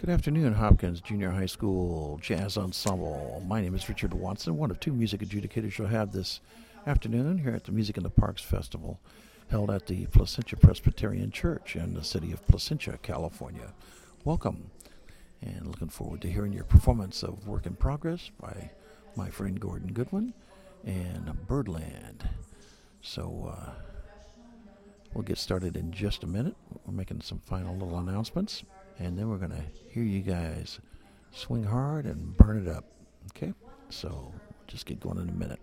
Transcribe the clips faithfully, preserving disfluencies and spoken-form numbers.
Good afternoon, Hopkins Junior High School Jazz Ensemble. My name is Richard Watson, one of two music adjudicators you'll have this afternoon here at the Music in the Parks Festival, held at the Placentia Presbyterian Church in the city of Placentia, California. Welcome, and looking forward to hearing your performance of Work in Progress by my friend Gordon Goodwin and Birdland. So uh, we'll get started in just a minute. We're making some final little announcements, and then we're going to hear you guys swing hard and burn it up. Okay? So just get going in a minute.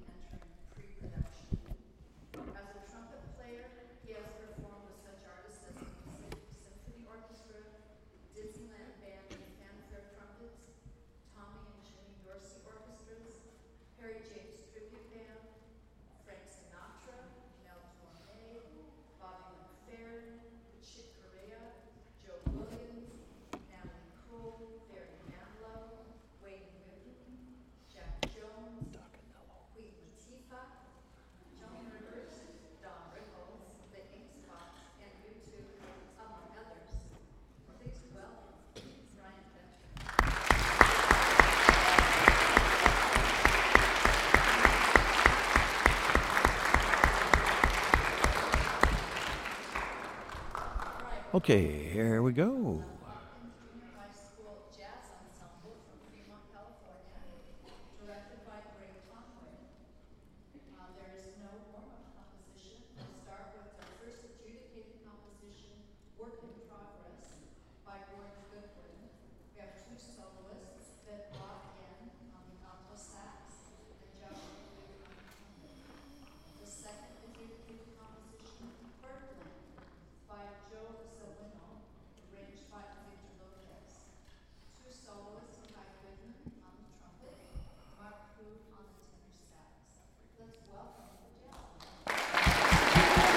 Okay, here we go. High School Jazz Ensemble from Fremont, California, directed by Greg Conway. Uh, there is no warm-up composition. We'll start with our first adjudicated composition, Work in Progress, by Gordon Goodwin. We have two soloists, Ben Block in on the alto sax and Joshua Lee on the trumpet. The second adjudicated composition, Birdland, by Joe Zawinul, arranged by Victor Lopez. Two soloists, Ty Goodman on the trumpet, Mark Krug on the tenor sax. Let's welcome the jazz.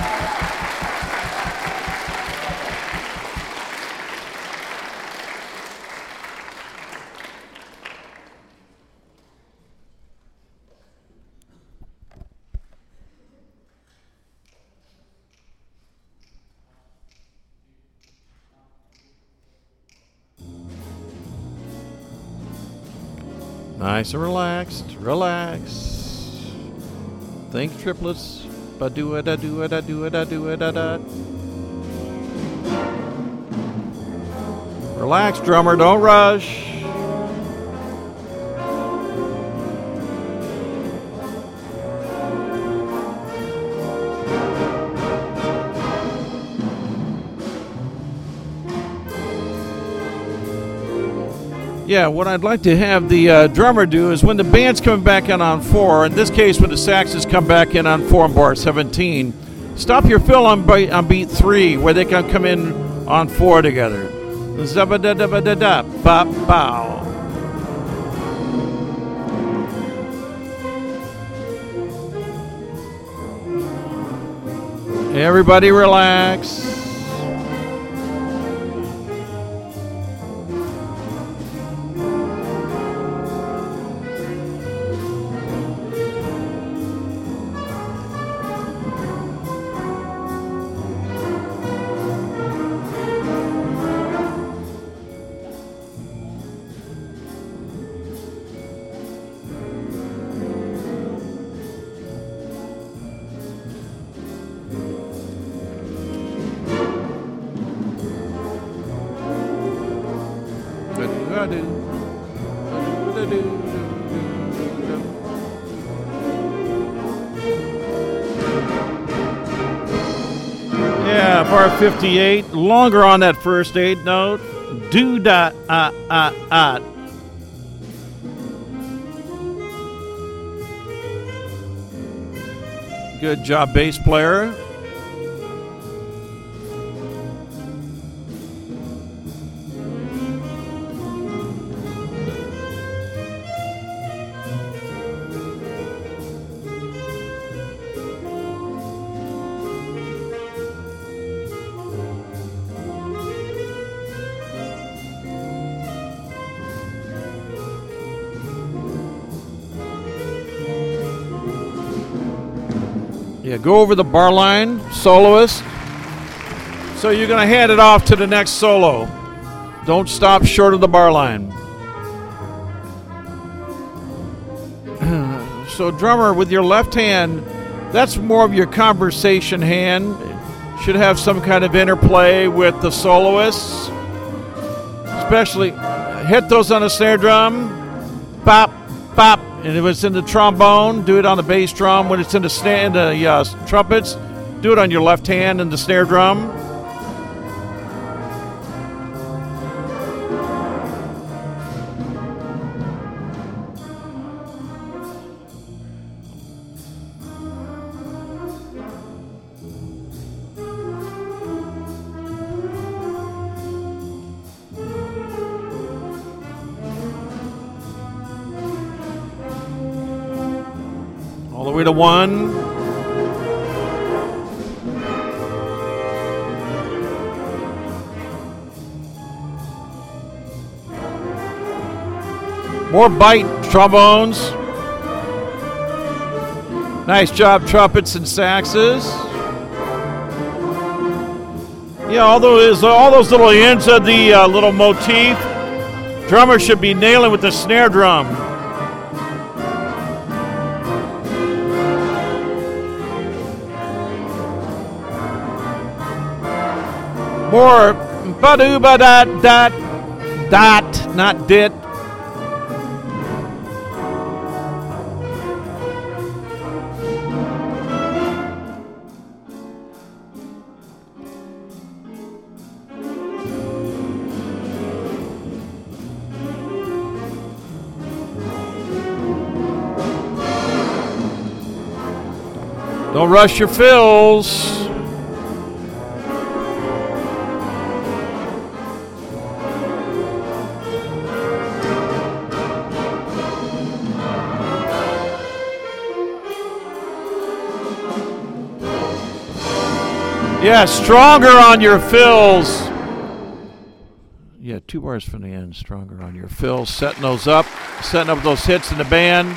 Nice and relaxed. Relax. Think triplets. Ba do a da do a da do a da do a da da. Relax, drummer. Don't rush. Yeah, what I'd like to have the uh, drummer do is when the band's coming back in on four, in this case when the saxes come back in on four and bar seventeen, stop your fill on, beat, on beat three where they can come in on four together. Zabba-da-da-ba-da-da, bop-bow. Everybody relax. Yeah, bar fifty-eight, longer on that first eight note. Do da ah ah ah. Good job, bass player. Yeah, go over the bar line, soloist. So you're going to hand it off to the next solo. Don't stop short of the bar line. So drummer, with your left hand, that's more of your conversation hand. Should have some kind of interplay with the soloists. Especially hit those on a snare drum. Pop, pop. And if it's in the trombone, do it on the bass drum. When it's in the, snare, in the uh, trumpets, do it on your left hand in the snare drum. All the way to one. More bite, trombones. Nice job, trumpets and saxes. Yeah, all those, all those little ends of the uh, little motif, drummer should be nailing with the snare drum. More ba-doo ba-dat dot dot, not dit. Don't rush your fills. Yeah, stronger on your fills. Yeah, two bars from the end, stronger on your fills. Setting those up, setting up those hits in the band.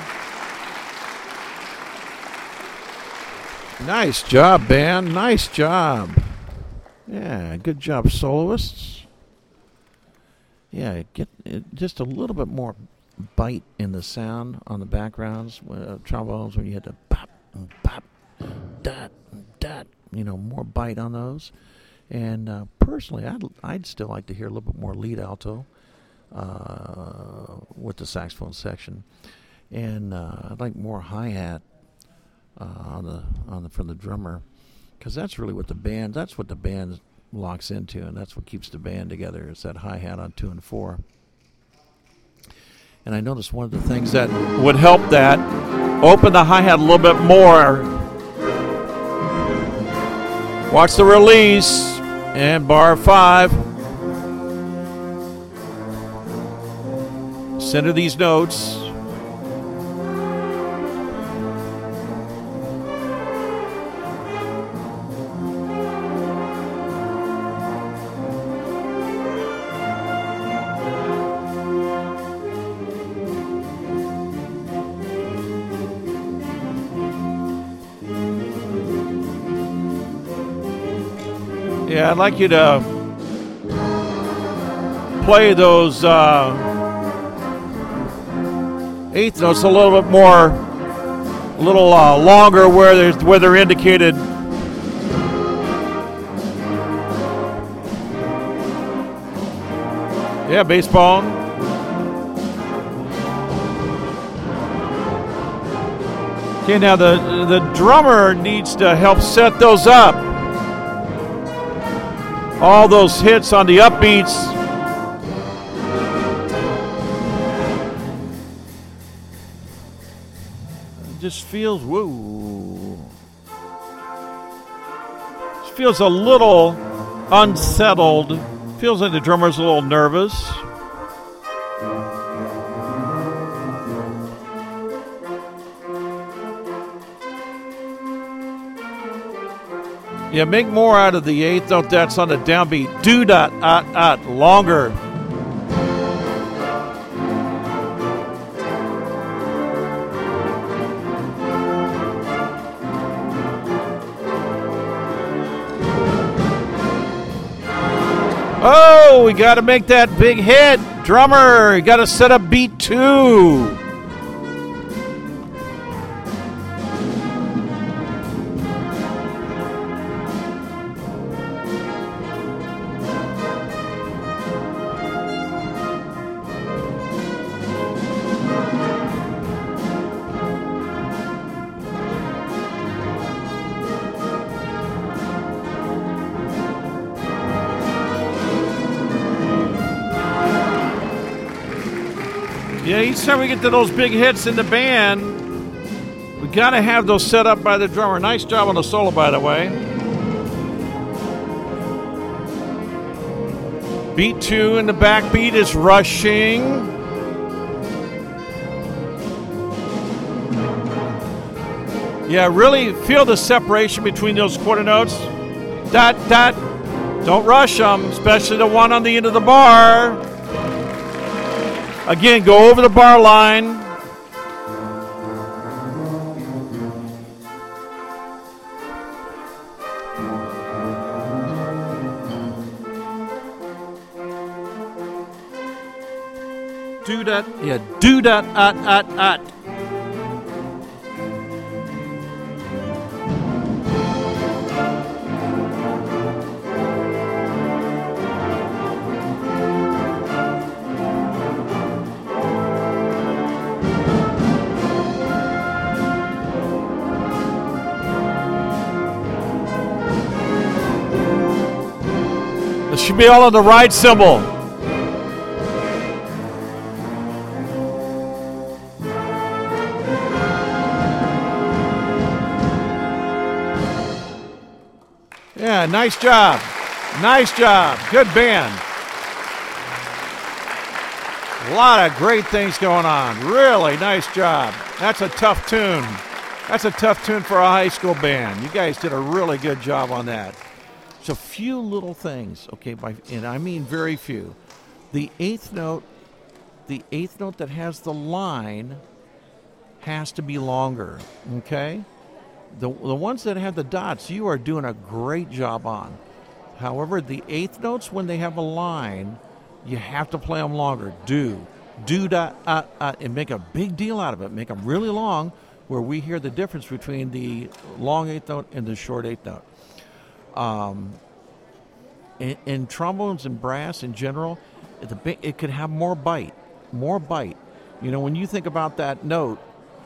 Nice job, band. Nice job. Yeah, good job, soloists. Yeah, get uh, just a little bit more bite in the sound on the backgrounds, uh, trombones, when you hit the pop, pop, dot, dot. You know, more bite on those. And uh, personally, I'd, I'd still like to hear a little bit more lead alto uh, with the saxophone section. And uh, I'd like more hi-hat uh, on the on the from the drummer, because that's really what the band, that's what the band locks into, and that's what keeps the band together, is that hi-hat on two and four. And I noticed one of the things that would help that, open the hi-hat a little bit more. Watch the release, and bar five. Center these notes. Yeah, I'd like you to play those uh, eighth notes a little bit more, a little uh, longer where they're, where they're indicated. Yeah, baseball. Okay, now the the drummer needs to help set those up. All those hits on the upbeats. It just feels, woo. It feels a little unsettled. Feels like the drummer's a little nervous. Yeah, make more out of the eighth note that's on the downbeat. Do dot, ot, ot, longer. Oh, we got to make that big hit. Drummer, you got to set up beat two. Yeah, each time we get to those big hits in the band, we got to have those set up by the drummer. Nice job on the solo, by the way. Beat two in the backbeat is rushing. Yeah, really feel the separation between those quarter notes. Dot, dot. Don't rush them, especially the one on the end of the bar. Again, go over the bar line. Do that. Yeah, do that. At, at, at. Should be all on the right cymbal. Yeah, nice job. Nice job. Good band. A lot of great things going on. Really nice job. That's a tough tune. That's a tough tune for a high school band. You guys did a really good job on that. So few little things, okay, by, and I mean very few. The eighth note, the eighth note that has the line has to be longer, okay? The the ones that have the dots, you are doing a great job on. However, the eighth notes, when they have a line, you have to play them longer. Do, do, da, uh, uh, and make a big deal out of it. Make them really long, where we hear the difference between the long eighth note and the short eighth note. Um, in, in trombones and brass in general, it, it could have more bite, more bite. You know, when you think about that note,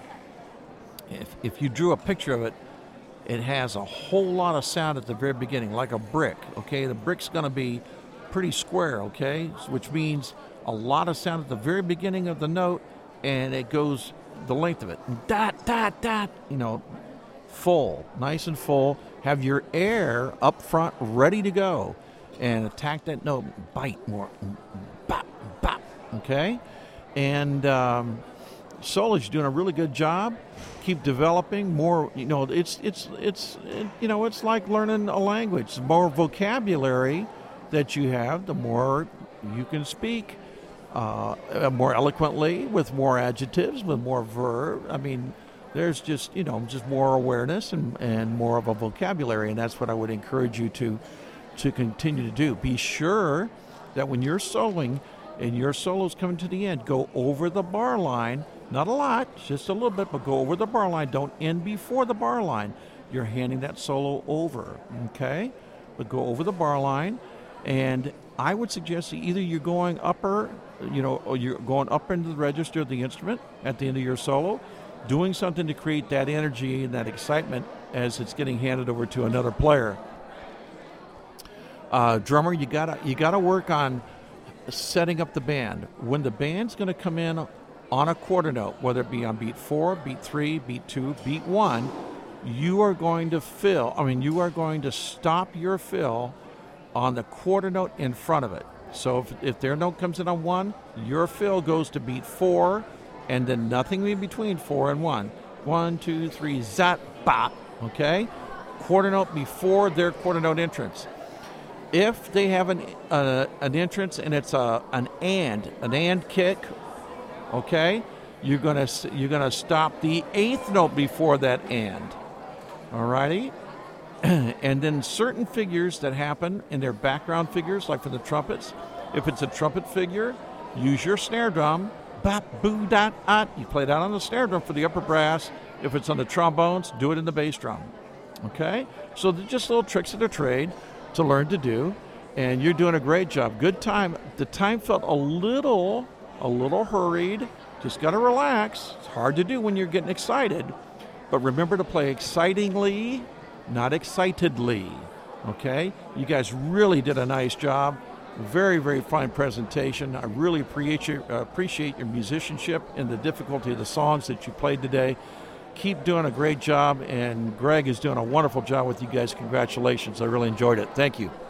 if if you drew a picture of it, it has a whole lot of sound at the very beginning, like a brick. Okay, the brick's going to be pretty square. Okay, which means a lot of sound at the very beginning of the note, and it goes the length of it. Dot dot dot. You know, full, nice and full. Have your air up front ready to go and attack that note. Bite more. Bop, bop. Okay? And um, Solis doing a really good job. Keep developing more. You know, it's, it's, it's, it, you know, it's like learning a language. The more vocabulary that you have, the more you can speak uh, more eloquently, with more adjectives, with more verb. I mean, there's just, you know, just more awareness and, and more of a vocabulary, and that's what I would encourage you to to continue to do. Be sure that when you're soloing and your solo's coming to the end, go over the bar line. Not a lot, just a little bit, but go over the bar line. Don't end before the bar line. You're handing that solo over, okay? But go over the bar line, and I would suggest that either you're going upper, you know, or you're going up into the register of the instrument at the end of your solo, doing something to create that energy and that excitement as it's getting handed over to another player. Uh, drummer, you gotta you gotta work on setting up the band. When the band's going to come in on a quarter note, whether it be on beat four, beat three, beat two, beat one, you are going to fill. I mean, you are going to stop your fill on the quarter note in front of it. So if, if their note comes in on one, your fill goes to beat four, and then nothing in between four and one. One, two, three, zat, bop, okay? Quarter note before their quarter note entrance. If they have an uh, an entrance and it's a an and, an and kick, okay, you're gonna you're gonna stop the eighth note before that and. All righty? And then certain figures that happen in their background figures, like for the trumpets, if it's a trumpet figure, use your snare drum, bop, boo, dot, ot. You play that on the snare drum for the upper brass. If it's on the trombones, do it in the bass drum. Okay? So they're just little tricks of the trade to learn to do, and you're doing a great job. Good time. The time felt a little, a little hurried. Just got to relax. It's hard to do when you're getting excited, but remember to play excitingly, not excitedly. Okay? You guys really did a nice job. Very, very fine presentation. I really appreciate your, uh, appreciate your musicianship and the difficulty of the songs that you played today. Keep doing a great job, and Greg is doing a wonderful job with you guys. Congratulations. I really enjoyed it. Thank you.